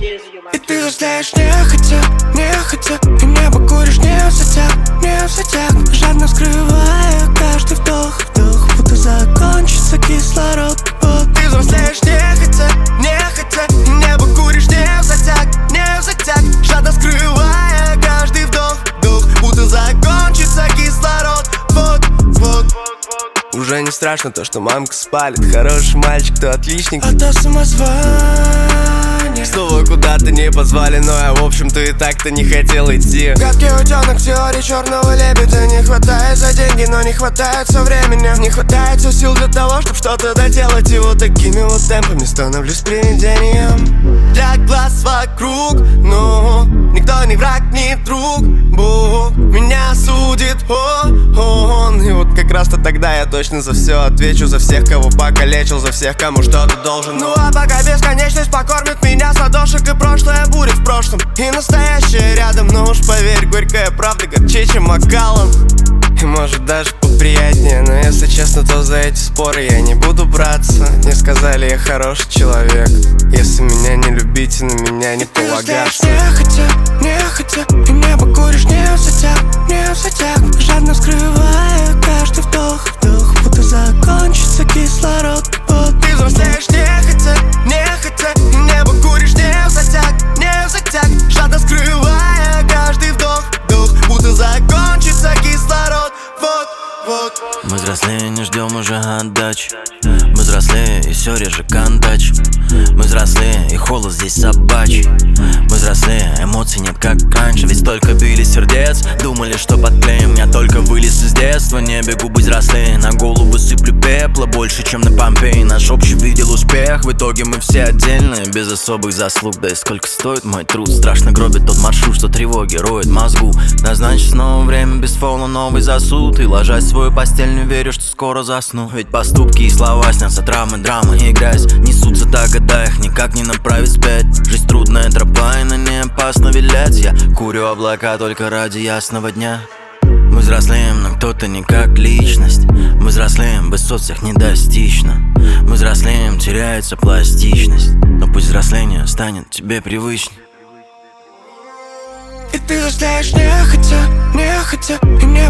И ты взрослеешь нехотя, и небо куришь не в сетях, жадно скрывая каждый вдох, будто закончится кислород. Вот. Ты взрослеешь нехотя, и небо куришь не в сетях, жадно скрывая каждый вдох, будто закончится кислород. Вот. Уже не страшно то, что мамка спалит. Хороший мальчик, то отличник, а то самозванец. Снова куда-то не позвали, но я в общем-то и так-то не хотел идти. Гадкий утенок в теории черного лебедя. Не хватает за деньги, но не хватает со временем. Не хватает все сил для того, чтобы что-то доделать. И вот такими вот темпами становлюсь привидением для глаз вокруг. Ну, никто не враг, не друг. Бог меня судит, он. И вот как раз-то тогда я точно за все отвечу. За всех, кого покалечил, за всех, кому что-то должен. Ну а пока бесконечность покормит меня с ладошек, и прошлое будет в прошлом, и настоящее рядом. Но уж поверь, горькая правда горче, чем Макаллан. И может даже поприятнее, но если честно, то за эти споры я не буду браться. Мне сказали, я хороший человек. Если меня не любить, на меня не полагаться. Нехотя, и небо куришь не в сетях, жадно скрывая каждый вдох, будто закончится кислород. Вот. Ты взрослеешь нехотя, и небо куришь не в сетях, жадно скрывая каждый вдох, будто закончится кислород. Вот. Мы взрослее, не ждем уже отдач. Мы взрослее, и все реже контач. Мы взрослее, и холод здесь собачий. Мы взрослее, эмоций нет как раньше. Ведь столько били сердец, думали, что подклеим. Я только вылез из детства, не бегу быть взрослее. На голову сыплю пепла, больше, чем на Помпеи. Наш общий видел успех, в итоге мы все отдельные, без особых заслуг. Да и сколько стоит мой труд, страшно гробит тот маршрут, что тревоги роет мозгу. Назначить снова время, без фола новый засуд. И ложась в свою постель, не верю, что скоро засну. Ведь поступки и слова снятся, травмы, драмы и грязь несутся до года, их никак не направить вспять. Жизнь трудная тропа, и на ней опасно вилять. Я курю облака только ради ясного дня. Мы взрослеем, но кто-то не как личность. Мы взрослеем, высот всех не достичь нам. Мы взрослеем, теряется пластичность. Но пусть взросление станет тебе привычней. И ты взрослеешь нехотя, и небо